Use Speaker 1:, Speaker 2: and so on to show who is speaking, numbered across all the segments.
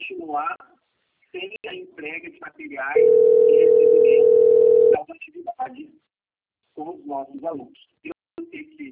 Speaker 1: continuar sem a entrega de materiais e recebimento das atividades com os nossos alunos. Eu sei que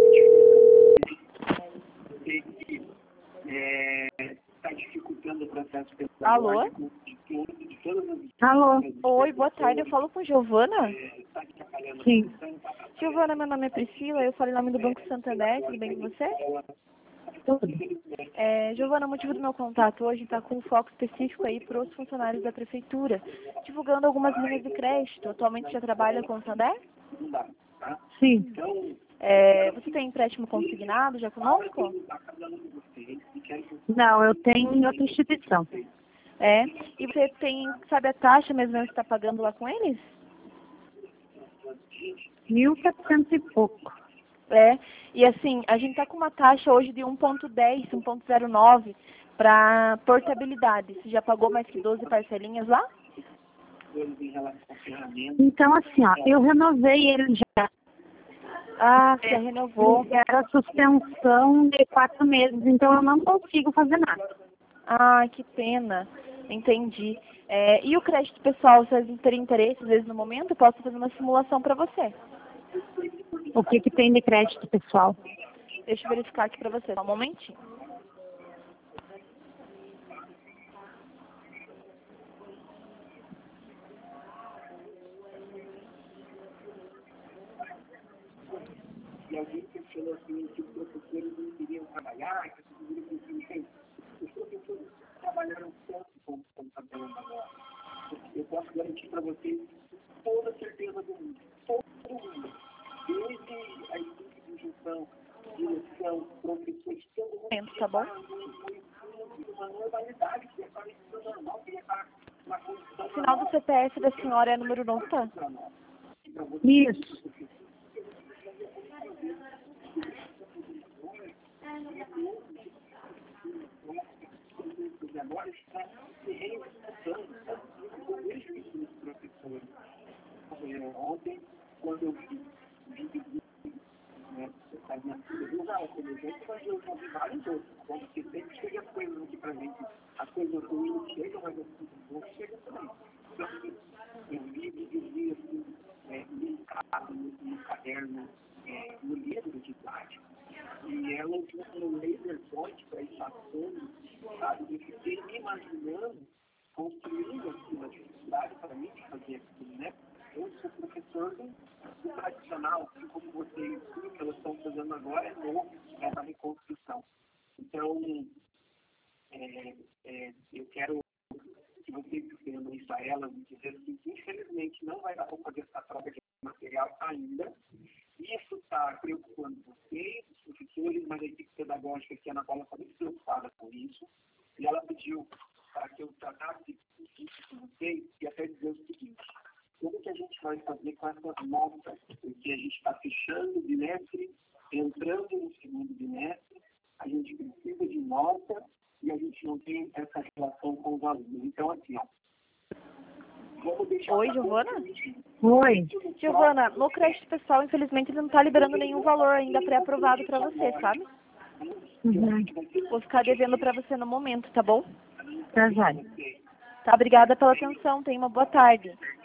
Speaker 1: está dificultando o processo pedagógico de todas as...
Speaker 2: Alô?
Speaker 3: Oi, boa tarde. Eu falo com Giovana?
Speaker 2: Sim.
Speaker 3: Giovana, meu nome é Priscila, eu falo em nome do Banco Santander, tudo bem com você?
Speaker 2: Tudo.
Speaker 3: Giovana, o motivo do meu contato hoje está com um foco específico aí para os funcionários da Prefeitura, divulgando algumas linhas de crédito. Atualmente já trabalha com o Santander?
Speaker 2: Sim.
Speaker 3: Você tem empréstimo consignado já conosco?
Speaker 2: Não, eu tenho em outra instituição.
Speaker 3: E você sabe a taxa mesmo que está pagando lá com eles?
Speaker 2: 1.700 e pouco.
Speaker 3: E assim, a gente está com uma taxa hoje de 1,10, 1,09 para portabilidade. Você já pagou mais que 12 parcelinhas lá?
Speaker 2: Então, assim, ó, eu renovei ele já.
Speaker 3: Você renovou.
Speaker 2: Era suspensão de 4 meses, então eu não consigo fazer nada.
Speaker 3: Que pena. Entendi. E o crédito pessoal, se vocês terem interesse, às vezes no momento, eu posso fazer uma simulação para você.
Speaker 2: O que tem de crédito pessoal?
Speaker 3: Deixa eu verificar aqui para você, só um momentinho.
Speaker 1: E alguém questionou assim, que os professores não queriam trabalhar, que os professores trabalharam tanto como está trabalhando agora. Eu posso garantir para vocês toda a certeza do mundo. Todo mundo. Desde a equipe de gestão, direção, professores, todo mundo.
Speaker 3: Tá bom?
Speaker 1: Uma normalidade que é parecida normal, que é uma condição.
Speaker 3: O final do CPF da senhora é número 9, tá?
Speaker 2: Isso.
Speaker 1: Agora está se reinventando. Eu vejo isso nos professores. Ontem, quando eu vi a minha filha usar como exemplo, mas eu já vi vários outros. Porque sempre chega as coisas aqui para a gente. As coisas ruins chegam, mas as coisas boas chegam também. Então, eu vi assim, linkado no caderno, no livro didático, e ela usou um laser point para ir passando, sabe? Eu fiquei me imaginando, construindo assim, uma dificuldade para mim de fazer aquilo, né? Eu sou professor do tradicional, assim como vocês, tudo que elas estão fazendo agora é novo, é uma reconstrução. Então, eu quero que vocês entendam isso a elas e dizer assim, que infelizmente não vai dar para fazer essa troca de material ainda. Isso está preocupando vocês, os professores, mas a equipe pedagógica aqui, a Ana Paula, está muito preocupada com isso. E ela pediu para que eu tratasse isso com vocês e até dizer o seguinte: como que a gente vai fazer com essas notas? Porque a gente está fechando o bimestre, entrando no segundo bimestre, a gente precisa de nota e a gente não tem essa relação com os alunos. Então, assim,
Speaker 3: Oi, Giovana?
Speaker 2: Oi.
Speaker 3: Giovana, no crédito pessoal, infelizmente, ele não está liberando nenhum valor ainda pré-aprovado para você, sabe?
Speaker 2: Uhum.
Speaker 3: Vou ficar devendo para você no momento, tá bom?
Speaker 2: Tá, já.
Speaker 3: Tá, obrigada pela atenção. Tenha uma boa tarde.